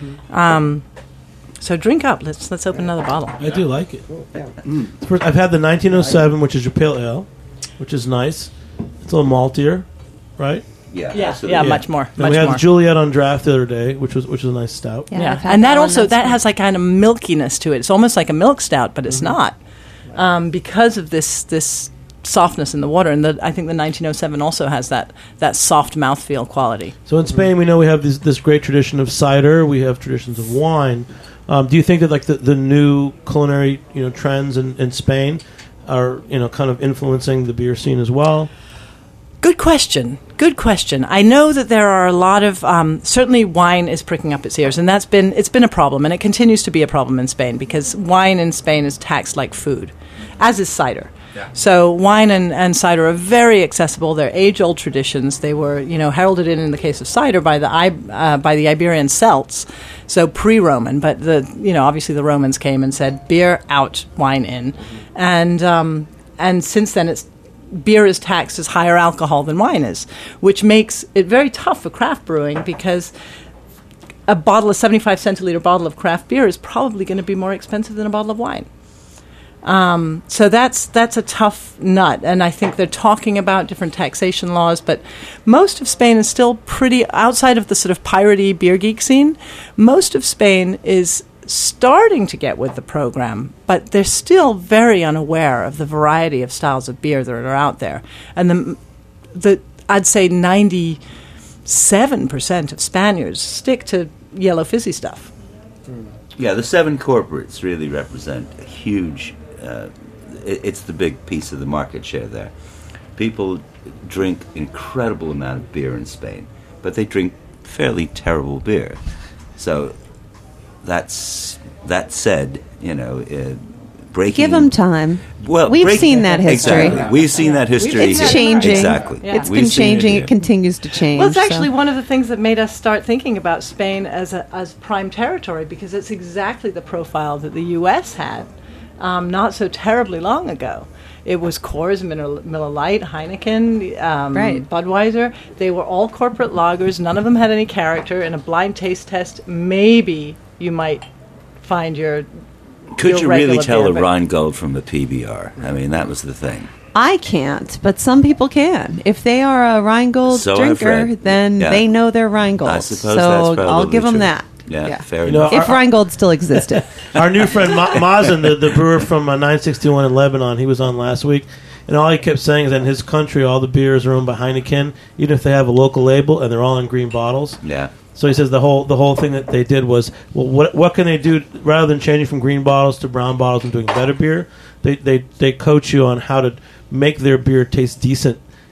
Um, so drink up. Let's let's open another bottle. I do like it. First, I've had the nineteen oh seven, which is your pale ale, which is nice. It's a little maltier, right? Yeah, Yeah, absolutely. yeah, much more. And much we had more. the Juliet on draft the other day, which was which was a nice stout. Yeah, Yeah, I've had and that one, also that's that fine. has like kind of milkiness to it. It's almost like a milk stout, but it's Mm-hmm. not um, because of this this softness in the water. And the, I think the nineteen oh seven also has that that soft mouthfeel quality. So in Spain, we know we have this, this great tradition of cider. We have traditions of wine. Um, do you think that like the, the new culinary you know trends in, in Spain are you know kind of influencing the beer scene as well? Good question. Good question. I know that there are a lot of um, certainly wine is pricking up its ears, and that's been it's been a problem, and it continues to be a problem in Spain because wine in Spain is taxed like food, as is cider. Yeah. So wine and, and cider are very accessible. They're age-old traditions. They were, you know, heralded in in the case of cider by the I, uh, by the Iberian Celts, so pre-Roman. But the you know obviously the Romans came and said beer out, wine in, and um, and since then it's beer is taxed as higher alcohol than wine is, which makes it very tough for craft brewing because a bottle, a seventy-five centiliter bottle of craft beer is probably going to be more expensive than a bottle of wine. Um, so that's that's a tough nut, and I think they're talking about different taxation laws, but most of Spain is still pretty, outside of the sort of piratey beer geek scene, most of Spain is starting to get with the program, but they're still very unaware of the variety of styles of beer that are out there. And the, the I'd say ninety-seven percent of Spaniards stick to yellow fizzy stuff. Yeah, the seven corporates really represent a huge. Uh, it, it's the big piece of the market share there. People drink incredible amount of beer in Spain, but they drink fairly terrible beer. So that's that said, you know, uh, breaking. Give them time. Well, we've break- seen that history. Exactly. We've seen that history. It's here. changing. Exactly. Yeah. It's We've been seen changing. here. It continues to change. Well, it's actually so. one of the things that made us start thinking about Spain as a, as prime territory because it's exactly the profile that the U S had um, not so terribly long ago. It was Coors, Miller, Miller Lite, Heineken, um, Right. Budweiser. They were all corporate lagers. None of them had any character. In a blind taste test, maybe you might find your Could your you really regular tell beer, a but- Rheingold from a P B R? I mean, that was the thing. I can't, but some people can. If they are a Rheingold So I've drinker, read. then Yeah. they know they're Rheingold. I suppose so that's I'll probably give them true. that. Yeah, fair You know, enough. If Rheingold still existed. Our new friend Ma- Mazen, the, the brewer from uh, nine sixty-one in Lebanon, he was on last week, and all he kept saying is that in his country, all the beers are owned by Heineken, even if they have a local label, and they're all in green bottles. Yeah. So he says the whole the whole thing that they did was, well, what what can they do rather than changing from green bottles to brown bottles and doing better beer? They they they coach you on how to make their beer taste decent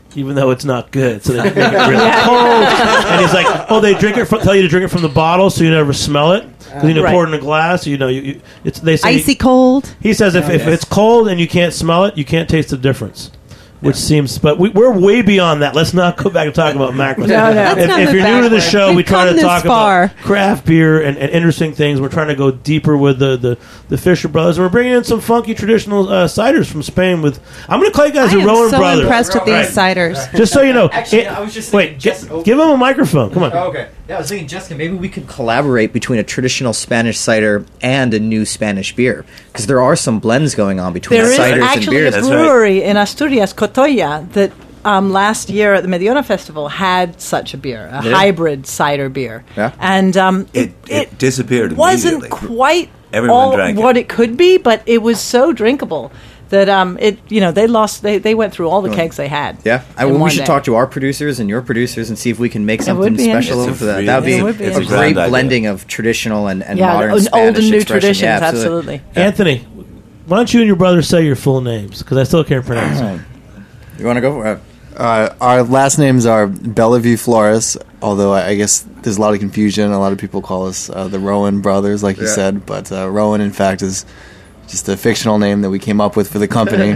even though it's not good. So they make it really cold. And he's like, oh, they drink it. From, tell you to drink it from the bottle, so you never smell it. Because you know, Right. pour it in a glass. You know, you, you, it's they say Icy cold. He says if, if it's cold and you can't smell it, you can't taste the difference. Which seems, but we, we're way beyond that. Let's not go back and talk about macros. No, no. Let's If, not if move you're new to the backwards. show, we We've try come to this talk far. about craft beer and, and interesting things. We're trying to go deeper with the, the, the Fisher brothers. We're bringing in some funky traditional uh, ciders from Spain. With I'm going to call you guys I the am Rowan so brothers. impressed with these Right. ciders. Just so you know, Actually, it- I was just wait. thinking, just- gi- give him a microphone. Come on. Oh, okay. Yeah, I was thinking, Jessica, maybe we could collaborate between a traditional Spanish cider and a new Spanish beer, because there are some blends going on between There is ciders and actually beers. a brewery in Asturias, Cotoya, that um, last year at the Mediona Festival had such a beer, a Did it? hybrid cider beer. Yeah. And um, It, it disappeared wasn't immediately. quite Everyone all drank it. what it could be, but it was so drinkable that um, it you know they lost they, they went through all the kegs they had. Yeah, I, in well, we one should day. talk to our producers and your producers and see if we can make It something would be special interesting. over that. It's That would be It would be a interesting. great Grand idea. blending of traditional and, and Yeah, modern and Spanish old and new expression. traditions, Yeah, absolutely. Anthony, why don't you and your brother say your full names? Because I still can't pronounce them. You want to go for it? Uh, our last names are Bellevue Flores, although I I guess there's a lot of confusion. A lot of people call us uh, the Rowan brothers, like you Yeah. said, but uh, Rowan, in fact, is just a fictional name that we came up with for the company.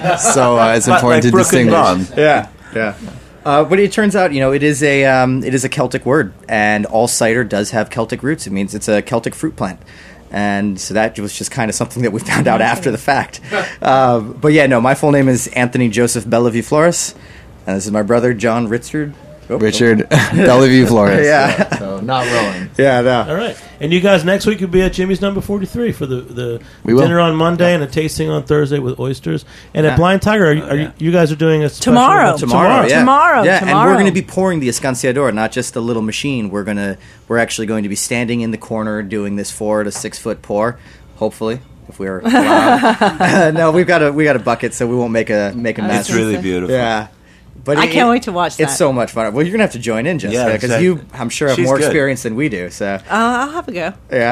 So uh, it's Like- important like to Brook and distinguish. Bond. Yeah, yeah. Uh, but it turns out, you know, it is a um, it is a Celtic word, and all cider does have Celtic roots. It means it's a Celtic fruit plant, and so that was just kind of something that we found out after the fact. Uh, but yeah, no, my full name is Anthony Joseph Bellevue Flores, and this is my brother John Richard. Oh, Richard Bellevue Flores. Yeah. So not Rowan. Yeah, no. All right, and you guys next week will be at Jimmy's Number forty-three for the, the We will. dinner on Monday and a tasting on Thursday with oysters. And Yeah. at Blind Tiger, are you, are you, you guys are doing a special Tomorrow. event? Tomorrow, yeah. Tomorrow, yeah, and tomorrow. we're going to be pouring the Escanciador, not just a little machine. We're gonna, we're actually going to be standing in the corner doing this four to six foot pour. Hopefully, if we're allowed. No, we've got a we got a bucket, so we won't make a make a I mess. It's really beautiful. Yeah, but I it- can't wait to watch that. It's so much fun. Well, you're gonna have to join in, Jessica, Yeah, because exactly. you, I'm sure, have She's more good. experience than we do. So Uh, I'll have a go.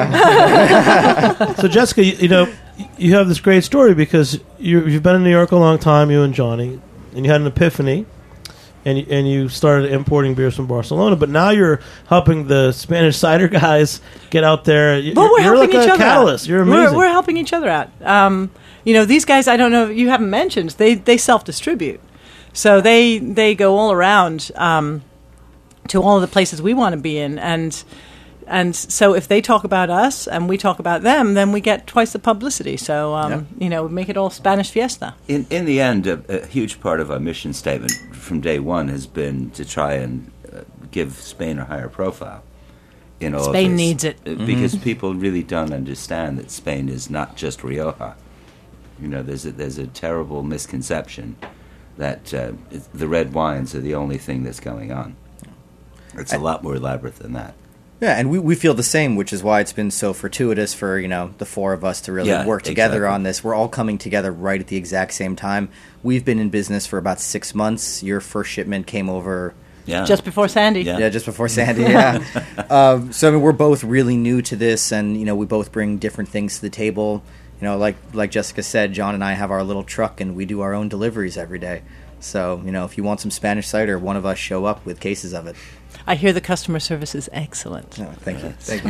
yeah, So Jessica, you, you know, you have this great story because you, you've been in New York a long time, you and Johnny, and you had an epiphany, and you, and you started importing beers from Barcelona. But now you're helping the Spanish cider guys get out there. You- But you're, we're you're helping like each a other catalyst. out. You're We're, amazing. we're helping each other out. Um, you know, these guys, I don't know, you haven't mentioned, they, they self-distribute. So they, they go all around um, to all of the places we want to be in. And and so if they talk about us and we talk about them, then we get twice the publicity. So, um, you know, make it all Spanish fiesta. In in the end, a, a huge part of our mission statement from day one has been to try and uh, give Spain a higher profile. In all of Spain this. needs it. Uh, because people really don't understand that Spain is not just Rioja. You know, there's a, there's a terrible misconception that uh, it's- the red wines are the only thing that's going on. It's a lot more elaborate than that. yeah, and we, we feel the same, which is why it's been so fortuitous for you know the four of us to really Yeah, work together exactly. on this. We're all coming together right at the exact same time. We've been in business for about six months. Your first shipment came over. Yeah. Just before Sandy. Yeah. Yeah, just before Sandy. Yeah. um, so I mean, we're both really new to this, and you know, we both bring different things to the table. You know, like like Jessica said, John and I have our little truck, and we do our own deliveries every day. So you know, if you want some Spanish cider, one of us show up with cases of it. I hear the customer service is excellent. Oh, thank you. Thank you.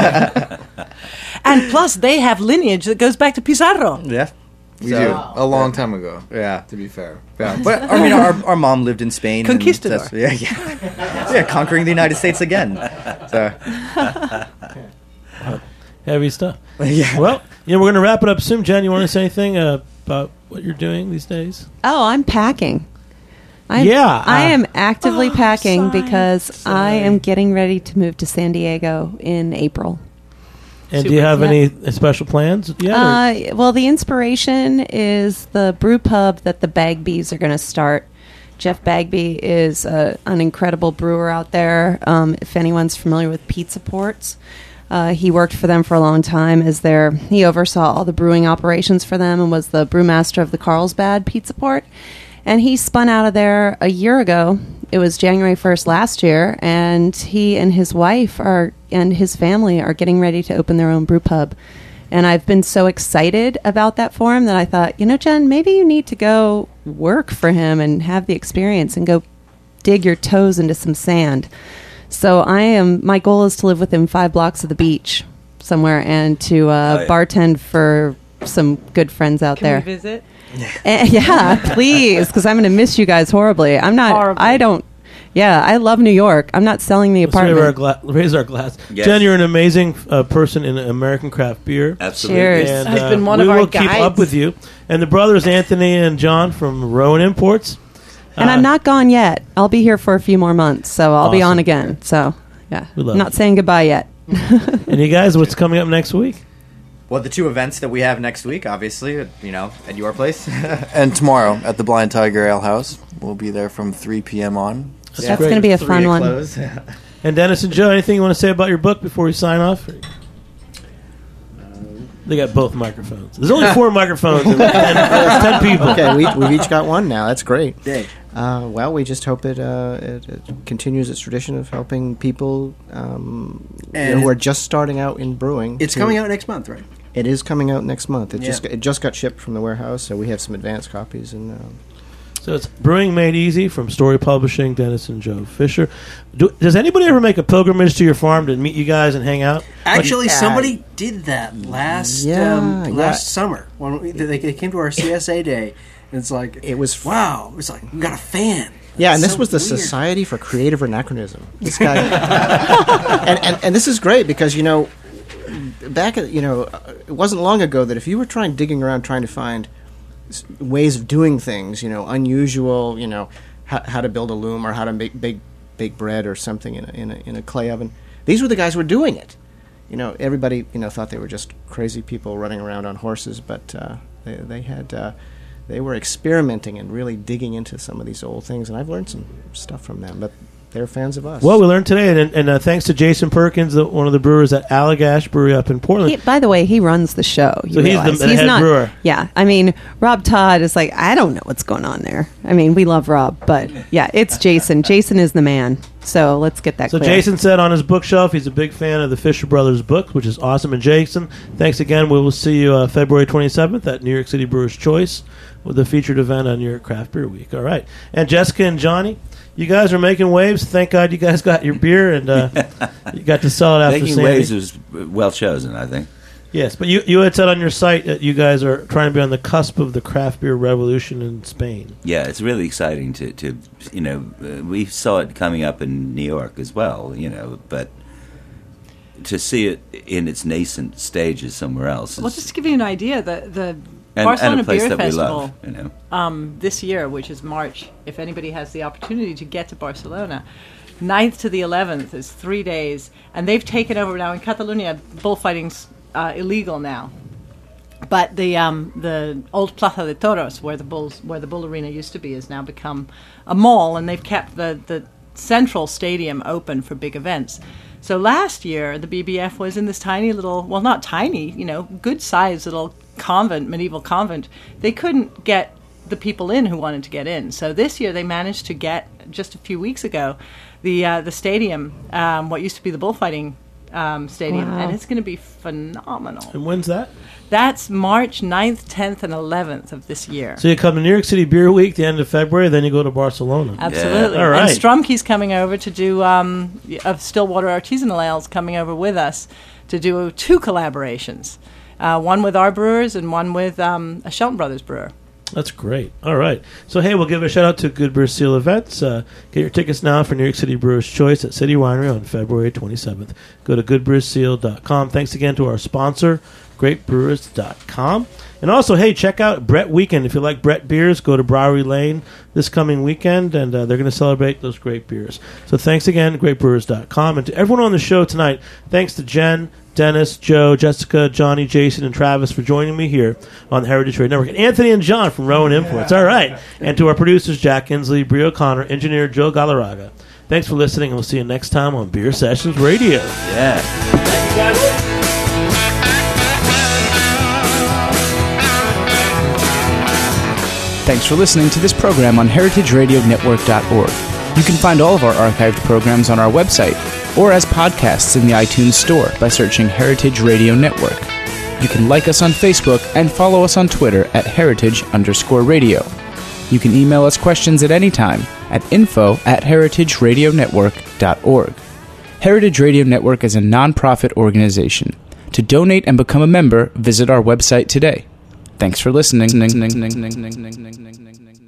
And plus, they have lineage that goes back to Pizarro. Yeah. We So- do. A long time ago, Yeah. to be fair. Yeah, but I mean, our, our mom lived in Spain. and Conquistador. that's- Yeah, yeah, yeah, conquering the United States again. So, Heavy stuff. yeah. Well, you know, we're going to wrap it up soon. Jen, you want to say anything uh, about what you're doing these days? Oh, I'm packing. I'm, Yeah, I uh, am actively Oh, packing sigh, because I am getting ready to move to San Diego in April. And do you Super. have Yeah. any special plans yet? or- Uh, well, the inspiration is the brew pub that the Bagbies are going to start. Jeff Bagby is uh, an incredible brewer out there. Um, if anyone's familiar with Pizza Ports, uh, he worked for them for a long time as their. He oversaw all the brewing operations for them and was the brewmaster of the Carlsbad Pizza Port. And he spun out of there a year ago. It was January first last year, and he and his wife are and his family are getting ready to open their own brew pub. And I've been so excited about that for him that I thought, you know, Jen, maybe you need to go work for him and have the experience and go dig your toes into some sand. So I am. My goal is to live within five blocks of the beach somewhere and to uh, Oh, yeah. bartend for some good friends out Can there. we visit? Uh, yeah, please, because I'm going to miss you guys horribly. I'm not. Horribly. I don't. Yeah, I love New York. I'm not selling the Let's raise apartment. our, gla- raise our glass. Yes. Jen, you're an amazing uh, person in American craft beer. Absolutely. Cheers. And, I've uh, been one we of our will keep guides. up with you. And the brothers Anthony and John from Rowan Imports. and Uh, I'm not gone yet. I'll be here for a few more months, so I'll be Awesome. on again. So yeah, We love not it. saying goodbye yet. And you guys, what's coming up next week? Well, the two events that we have next week, obviously, you know, at your place. And tomorrow at the Blind Tiger Ale House, we'll be there from three p.m. on. That's That's great. going to be a Three fun to one. close. And Dennis and Joe, anything you want to say about your book before we sign off? They got both microphones. There's only four microphones and ten, ten people. Okay, we, we've each got one now. That's great. Yay. Uh, well, we just hope it, uh, it, it continues its tradition of helping people um, you know, And who are just starting out in brewing. It's to- coming out next month, right? It is coming out next month. It Yeah. just it just got shipped from the warehouse, so we have some advance copies. And um, So it's Brewing Made Easy from Story Publishing, Dennis and Joe Fisher. Do, does anybody ever make a pilgrimage to your farm to meet you guys and hang out? Actually, uh, somebody did that last Yeah, um, yeah. last summer when we, they, they came to our C S A day, and it's like it was wow, it's like we got a fan. yeah, and That's this so was the weird. Society for Creative Anachronism. This guy, and, and and this is great because you know, back at you know, uh, it wasn't long ago that if you were trying digging around trying to find s- ways of doing things, you know, unusual, you know, how, how to build a loom or how to make bake bake bread or something in a, in a in a clay oven. These were the guys who were doing it. You know, everybody you know thought they were just crazy people running around on horses, but uh, they they had. Uh, They were experimenting and really digging into some of these old things, and I've learned some stuff from them. But they're fans of us. Well, we learned today, and, and uh, thanks to Jason Perkins, the, one of the brewers at Allagash Brewery up in Portland. He, by the way, he runs the show. You So he's the- realize. the head not, brewer. Yeah, I mean, Rob Todd is like, I don't know what's going on there. I mean, we love Rob, but yeah, it's Jason. Jason is the man. So let's get that So clear. Jason said on his bookshelf he's a big fan of the Fisher Brothers books, which is awesome. And Jason, thanks again. We will see you uh, February twenty-seventh at New York City Brewers Choice with a featured event on New York Craft Beer Week. All right. And Jessica and Johnny, you guys are making waves. Thank God you guys got your beer and uh, you got to sell it after Making Sandy. waves was well chosen, I think. Yes, but you, you had said on your site that you guys are trying to be on the cusp of the craft beer revolution in Spain. Yeah, it's really exciting to, to you know, uh, we saw it coming up in New York as well, you know, but to see it in its nascent stages somewhere else is, Well, just to give you an idea, the the and, Barcelona and a place Beer that Festival we love, you know. um, this year, which is March, if anybody has the opportunity to get to Barcelona, ninth to the eleventh is three days, and they've taken over now in Catalonia. Bullfighting's uh, illegal now, but the um, the old Plaza de Toros, where the bulls, where the bull arena used to be, has now become a mall, and they've kept the the central stadium open for big events. So last year, the B B F was in this tiny little, well, not tiny, you know, good-sized little convent, medieval convent. They couldn't get the people in who wanted to get in. So this year, they managed to get, just a few weeks ago, the uh, the stadium, um, what used to be the bullfighting um, stadium, Wow. and it's going to be phenomenal. And when's that? That's March ninth, tenth, and eleventh of this year. So you come to New York City Beer Week the end of February, then you go to Barcelona. Absolutely. Yeah. All right. And Strumke's coming over to do, um, of Stillwater Artisanal Ales, coming over with us to do two collaborations. Uh, one with our brewers and one with um, a Shelton Brothers brewer. That's great. All right. So, hey, we'll give a shout-out to Good Brew Seal Events. Uh, get your tickets now for New York City Brewers Choice at City Winery on February twenty-seventh. Go to good brew seal dot com. Thanks again to our sponsor, great brewers dot com. And also, hey, check out Brett Weekend. If you like Brett beers, go to Bowery Lane this coming weekend, and uh, they're going to celebrate those great beers. So thanks again, great brewers dot com. And to everyone on the show tonight, thanks to Jen, Dennis, Joe, Jessica, Johnny, Jason, and Travis for joining me here on the Heritage Radio Network. And Anthony and John from Rowan Imports. All right. And to our producers, Jack Inslee, Brie O'Connor, engineer Joe Galarraga. Thanks for listening, and we'll see you next time on Beer Sessions Radio. Yeah. Thanks for listening to this program on heritage radio network dot org. You can find all of our archived programs on our website or as podcasts in the iTunes Store by searching Heritage Radio Network. You can like us on Facebook and follow us on Twitter at heritage underscore radio. You can email us questions at any time at info at heritage radio network dot org. Heritage Radio Network is a nonprofit organization. To donate and become a member, visit our website today. Thanks for listening.